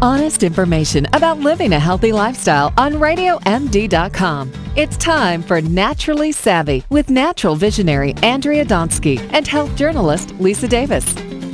Honest information about living a healthy lifestyle on RadioMD.com. It's time for Naturally Savvy with natural visionary Andrea Donsky and health journalist Lisa Davis.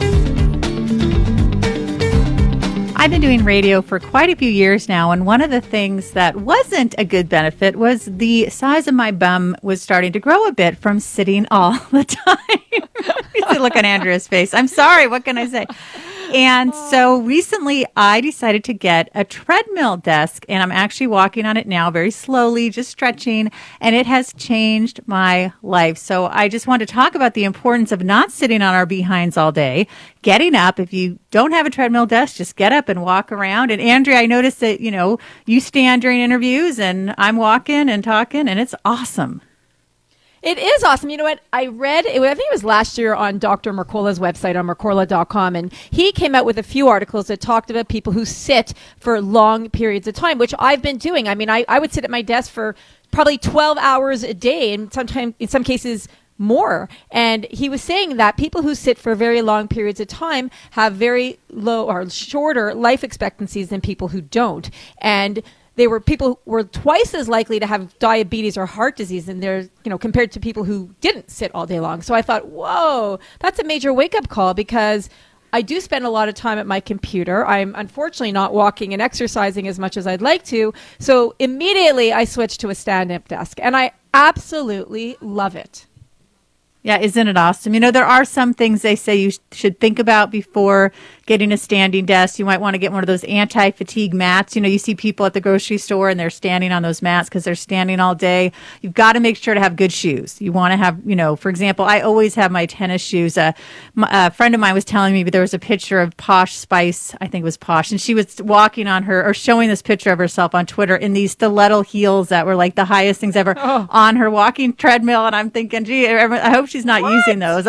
I've been doing radio for quite a few years now, and one of the things that wasn't a good benefit was the size of my bum was starting to grow a bit from sitting all the time. You see, look on Andrea's face. I'm sorry. What can I say? And so recently I decided to get a treadmill desk, and I'm actually walking on it now very slowly, just stretching, and it has changed my life. So I just want to talk about the importance of not sitting on our behinds all day, getting up. If you don't have a treadmill desk, just get up and walk around. And Andrea, I noticed that, you stand during interviews and I'm walking and talking, and it's awesome. It is awesome. You know what? I read, I think it was last year on Dr. Mercola's website on Mercola.com, and he came out with a few articles that talked about people who sit for long periods of time, which I've been doing. I mean, I would sit at my desk for probably 12 hours a day, and sometimes, in some cases, more. And he was saying that people who sit for very long periods of time have very low or shorter life expectancies than people who don't. And people were twice as likely to have diabetes or heart disease and compared to people who didn't sit all day long. So I thought, whoa, that's a major wake-up call, because I do spend a lot of time at my computer. I'm unfortunately not walking and exercising as much as I'd like to. So immediately I switched to a stand-up desk, and I absolutely love it. Yeah, isn't it awesome? There are some things they say you should think about before getting a standing desk. You might want to get one of those anti-fatigue mats. You see people at the grocery store and they're standing on those mats because they're standing all day. You've got to make sure to have good shoes. You want to have, for example, I always have my tennis shoes. A friend of mine was telling me, but there was a picture of Posh Spice, I think it was Posh, and she was walking on her, or showing this picture of herself on Twitter in these stiletto heels that were like the highest things ever on her walking treadmill. And I'm thinking, gee, I hope she's not using those.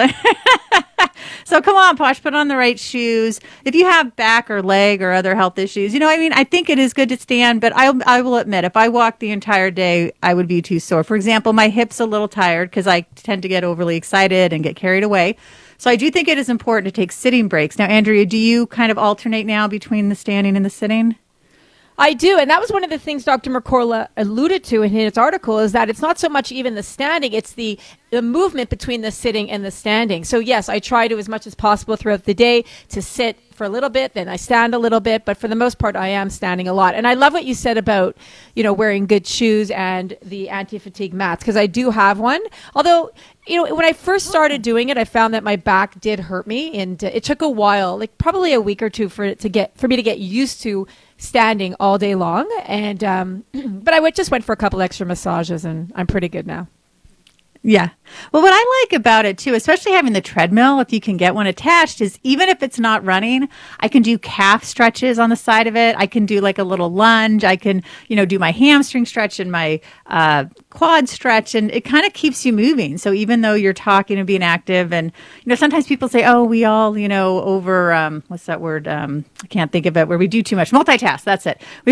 So come on, Posh, put on the right shoes. If you have back or leg or other health issues, I think it is good to stand, but I will admit, if I walked the entire day, I would be too sore. For example, my hip's a little tired because I tend to get overly excited and get carried away. So I do think it is important to take sitting breaks. Now, Andrea, do you kind of alternate now between the standing and the sitting? I do, and that was one of the things Dr. Mercola alluded to in his article, is that it's not so much even the standing, it's the movement between the sitting and the standing. So yes, I try to, as much as possible throughout the day, to sit for a little bit, then I stand a little bit, but for the most part, I am standing a lot. And I love what you said about, wearing good shoes and the anti-fatigue mats, because I do have one. Although, when I first started doing it, I found that my back did hurt me, and it took a while, like probably a week or two for me to get used to standing all day long. And but I just went for a couple extra massages, and I'm pretty good now. Yeah. Well, what I like about it too, especially having the treadmill, if you can get one attached, is even if it's not running, I can do calf stretches on the side of it. I can do like a little lunge. I can, do my hamstring stretch and my quad stretch, and it kind of keeps you moving. So even though you're talking and being active, and, sometimes people say, oh, we all, what's that word? I can't think of it, where we do too much. Multitask. That's it. We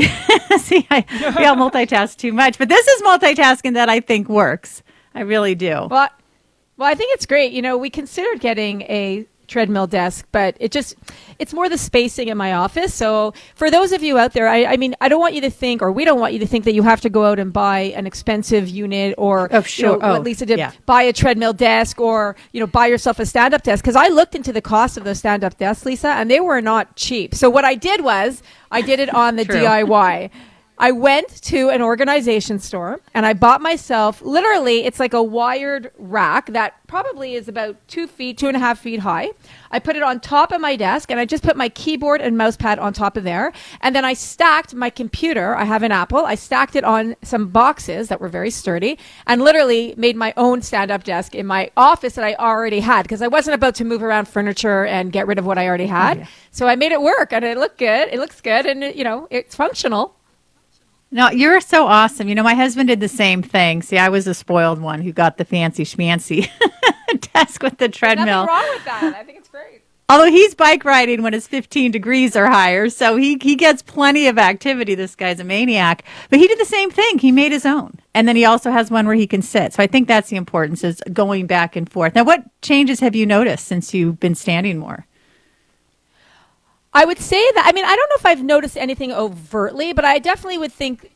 all multitask too much, but this is multitasking that I think works. I really do. Well, I think it's great. We considered getting a treadmill desk, but it's more the spacing in my office. So for those of you out there, I don't want you to think, or we don't want you to think, that you have to go out and buy an expensive unit, or what Lisa did, buy a treadmill desk, or buy yourself a stand-up desk. Because I looked into the cost of those stand-up desks, Lisa, and they were not cheap. So what I did was I did it on the DIY. I went to an organization store and I bought myself, literally, it's like a wired rack that probably is about 2.5 feet high. I put it on top of my desk and I just put my keyboard and mouse pad on top of there. And then I stacked my computer. I have an Apple. I stacked it on some boxes that were very sturdy and literally made my own stand-up desk in my office that I already had, because I wasn't about to move around furniture and get rid of what I already had. Yeah. So I made it work and it looked good. It looks good and, it's functional. No, you're so awesome. My husband did the same thing. See, I was the spoiled one who got the fancy schmancy desk with the treadmill. There's nothing wrong with that. I think it's great. Although he's bike riding when it's 15 degrees or higher, so he gets plenty of activity. This guy's a maniac. But he did the same thing. He made his own. And then he also has one where he can sit. So I think that's the importance, is going back and forth. Now, what changes have you noticed since you've been standing more? I would say that, I mean, I don't know if I've noticed anything overtly, but I definitely would think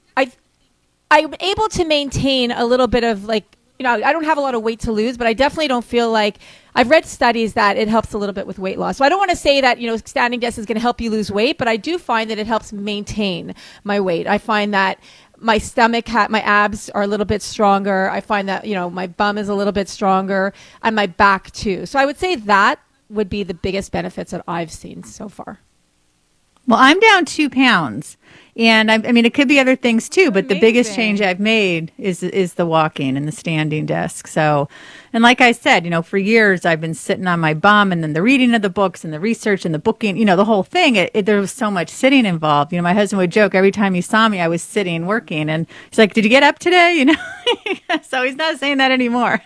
I'm able to maintain a little bit of like, I don't have a lot of weight to lose, but I definitely don't feel like I've read studies that it helps a little bit with weight loss. So I don't want to say that, standing desk is going to help you lose weight, but I do find that it helps maintain my weight. I find that my stomach, my abs are a little bit stronger. I find that, my bum is a little bit stronger and my back too. So I would say that would be the biggest benefits that I've seen so far. Well, I'm down 2 pounds, and I mean, it could be other things too, but the biggest change I've made is the walking and the standing desk. So, and like I said, for years I've been sitting on my bum, and then the reading of the books and the research and the booking, the whole thing, there was so much sitting involved. My husband would joke every time he saw me, I was sitting working, and he's like, "Did you get up today?" So he's not saying that anymore.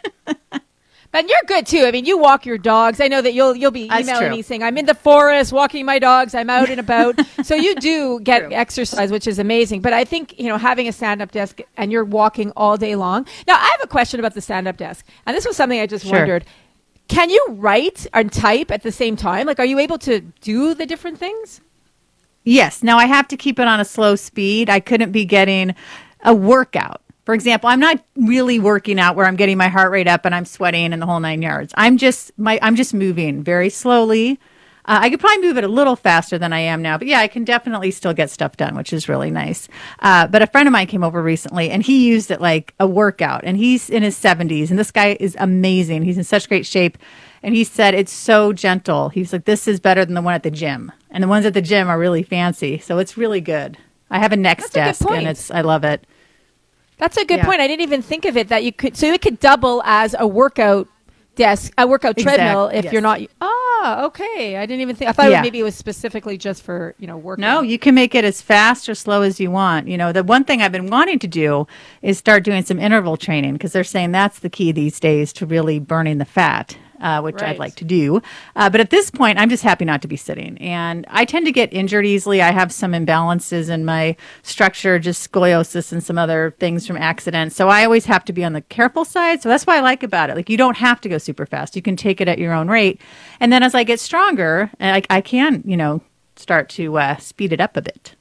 But you're good too. I mean, you walk your dogs. I know that you'll be emailing me saying, "I'm in the forest walking my dogs. I'm out and about." So you do get exercise, which is amazing. But I think having a stand-up desk and you're walking all day long. Now, I have a question about the stand-up desk, and this was something I just wondered. Can you write and type at the same time? Like, are you able to do the different things? Yes. Now I have to keep it on a slow speed. I couldn't be getting a workout. For example, I'm not really working out where I'm getting my heart rate up and I'm sweating and the whole 9 yards. I'm just moving very slowly. I could probably move it a little faster than I am now, but yeah, I can definitely still get stuff done, which is really nice. But a friend of mine came over recently and he used it like a workout, and he's in his 70s, and this guy is amazing. He's in such great shape. And he said, it's so gentle. He's like, this is better than the one at the gym. And the ones at the gym are really fancy. So it's really good. I have a Next desk and I love it. That's a good point. I didn't even think of it that you could, so it could double as a workout desk, a workout treadmill if you're not. Okay. I didn't even think, I thought maybe it was specifically just for, working. No, you can make it as fast or slow as you want. The one thing I've been wanting to do is start doing some interval training, because they're saying that's the key these days to really burning the fat. Which I'd like to do. But at this point, I'm just happy not to be sitting. And I tend to get injured easily. I have some imbalances in my structure, just scoliosis and some other things from accidents. So I always have to be on the careful side. So that's what I like about it. Like, you don't have to go super fast. You can take it at your own rate. And then as I get stronger, I can, start to speed it up a bit.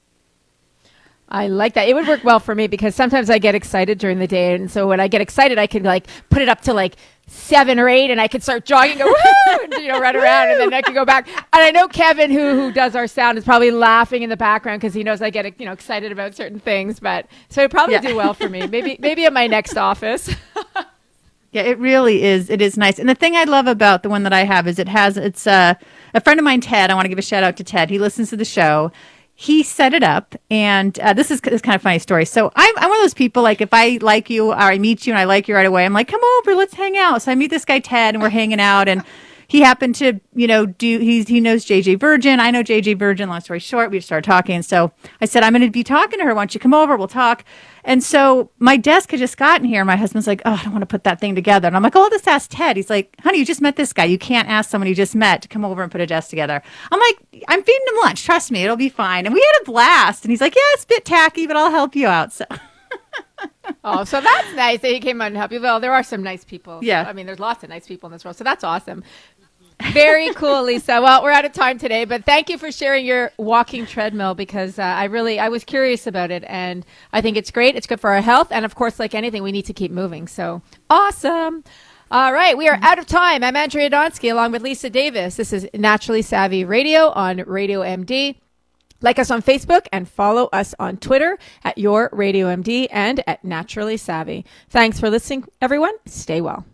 I like that. It would work well for me because sometimes I get excited during the day. And so when I get excited, I can put it up to 7 or 8 and I can start jogging, go, woo, and, run around, and then I can go back. And I know Kevin, who does our sound, is probably laughing in the background because he knows I get, excited about certain things. But so it'd probably do well for me. Maybe at my next office. Yeah, it really is. It is nice. And the thing I love about the one that I have is it's a friend of mine, Ted. I want to give a shout out to Ted. He listens to the show. He set it up, and this is kind of a funny story. So I'm one of those people, if I like you or I meet you and I like you right away, I'm like, come over, let's hang out. So I meet this guy, Ted, and we're hanging out, and he happened to, he knows JJ Virgin. I know JJ Virgin. Long story short, we started talking. So I said, I'm going to be talking to her. Why don't you come over? We'll talk. And so my desk had just gotten here. My husband's like, oh, I don't want to put that thing together. And I'm like, oh, I'll just ask Ted. He's like, honey, you just met this guy. You can't ask someone you just met to come over and put a desk together. I'm like, I'm feeding him lunch. Trust me, it'll be fine. And we had a blast. And he's like, yeah, it's a bit tacky, but I'll help you out. So. Oh, so that's nice that he came out and helped you. Well, there are some nice people. Yeah. I mean, there's lots of nice people in this world. So that's awesome. Very cool, Lisa. Well, we're out of time today, but thank you for sharing your walking treadmill, because I was curious about it, and I think it's great. It's good for our health. And of course, like anything, we need to keep moving. So awesome. All right. We are out of time. I'm Andrea Donsky along with Lisa Davis. This is Naturally Savvy Radio on Radio MD. Like us on Facebook and follow us on Twitter at Your Radio MD and at Naturally Savvy. Thanks for listening, everyone. Stay well.